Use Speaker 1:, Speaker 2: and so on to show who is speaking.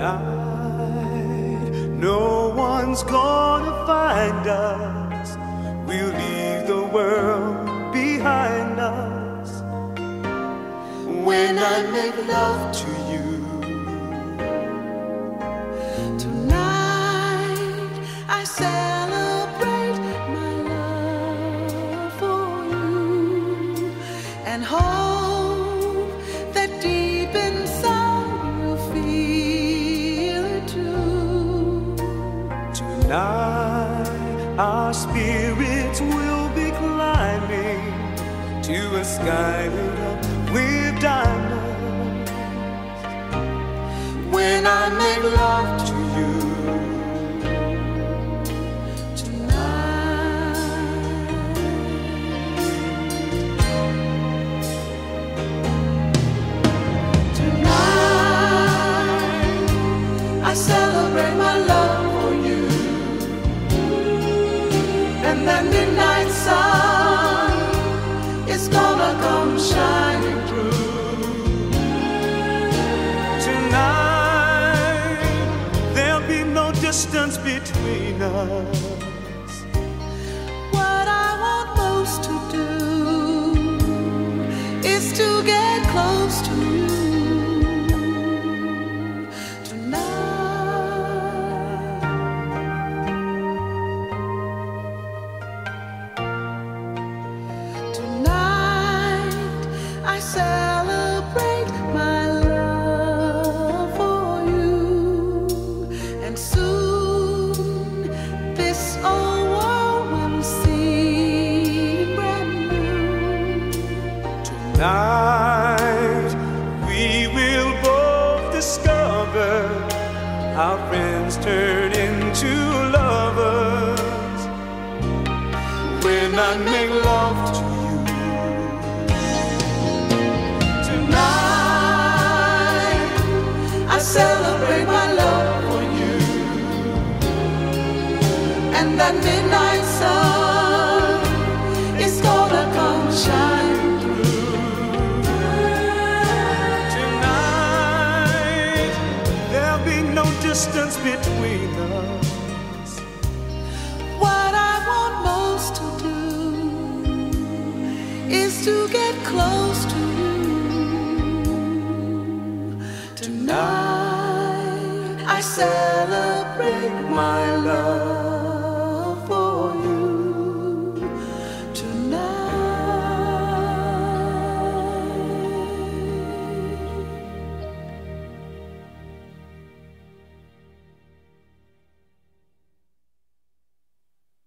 Speaker 1: Tonight, no one's gonna find us. We'll leave the world behind us. When I make love to you,
Speaker 2: tonight I celebrate my love for you and hope that deep inside you feel it too.
Speaker 1: Tonight our spirits will be climbing to a sky lit up with diamonds. When I make love to you
Speaker 2: celebrate my love for you, and that midnight sun is gonna come shining through.
Speaker 1: Tonight there'll be no distance between us.
Speaker 2: What I want most to do is to get close to you. I celebrate my love for you, and soon this old world will seem brand new.
Speaker 1: Tonight we will both discover our friends turn into lovers. When I make love to you,
Speaker 2: I celebrate my love for you, and that midnight sun is gonna come shining through.
Speaker 1: Tonight there'll be no distance between